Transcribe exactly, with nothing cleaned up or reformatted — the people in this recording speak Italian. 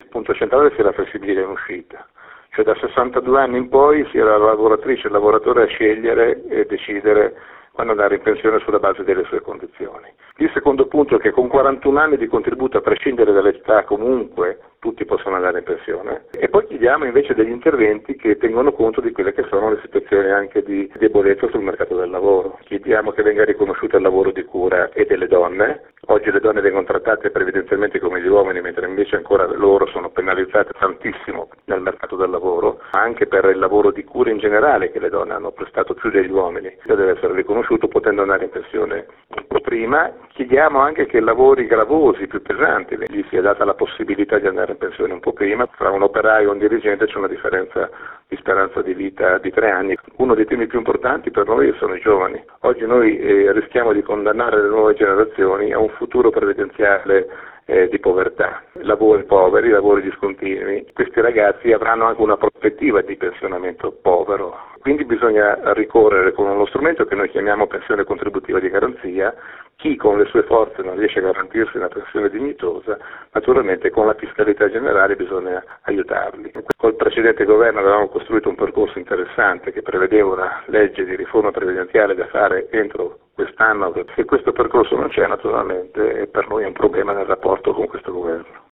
punto centrale sia la flessibilità in uscita. Cioè da sessantadue anni in poi sia la lavoratrice e il lavoratore a scegliere e decidere quando andare in pensione sulla base delle sue condizioni. Il secondo punto è che con quarantuno anni di contributo, a prescindere dall'età, comunque tutti possono andare in pensione. E poi chiediamo invece degli interventi che tengono conto di quelle che sono le situazioni anche di debolezza sul mercato del lavoro. Chiediamo che venga riconosciuto il lavoro di cura e delle donne. Oggi le donne vengono trattate previdenzialmente come gli uomini, mentre invece ancora loro sono penalizzate tantissimo nel mercato del lavoro, anche per il lavoro di cura in generale che le donne hanno prestato più degli uomini. Deve essere riconosciuto potendo andare in pensione un po' prima. Chiediamo anche che lavori gravosi, più pesanti, gli sia data la possibilità di andare in pensione un po' prima. Fra un operaio e un dirigente c'è una differenza di speranza di vita di tre anni. Uno dei temi più importanti per noi sono i giovani. Oggi noi eh, rischiamo di condannare le nuove generazioni a un futuro previdenziale eh, di povertà, lavori poveri, lavori discontinui. Questi ragazzi avranno anche una prospettiva di pensionamento povero. Quindi bisogna ricorrere con uno strumento che noi chiamiamo pensione contributiva di garanzia. Chi con le sue forze non riesce a garantirsi una pensione dignitosa, naturalmente con la fiscalità generale bisogna aiutarli. Col precedente governo avevamo costruito un percorso interessante che prevedeva una legge di riforma previdenziale da fare entro quest'anno. Se questo percorso non c'è, naturalmente per noi è un problema nel rapporto con questo governo.